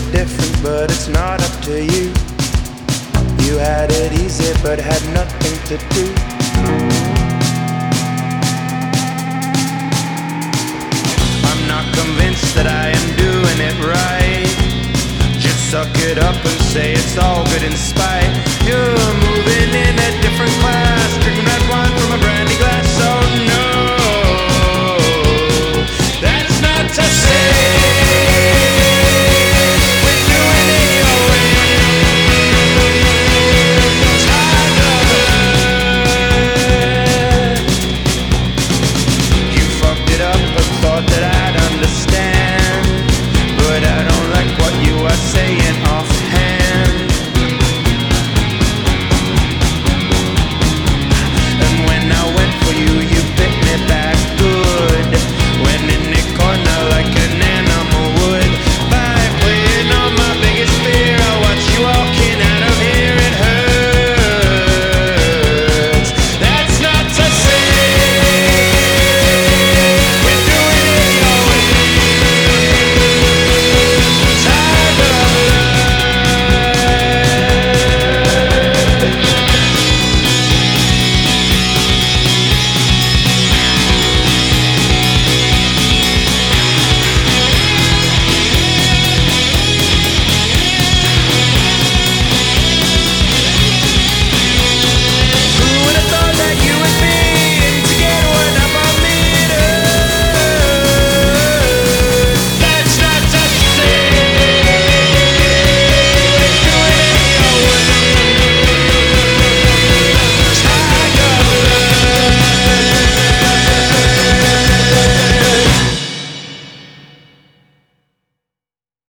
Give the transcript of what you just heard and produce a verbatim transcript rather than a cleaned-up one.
different, but it's not up to you. You had it easy, but had nothing to do. I'm not convinced that I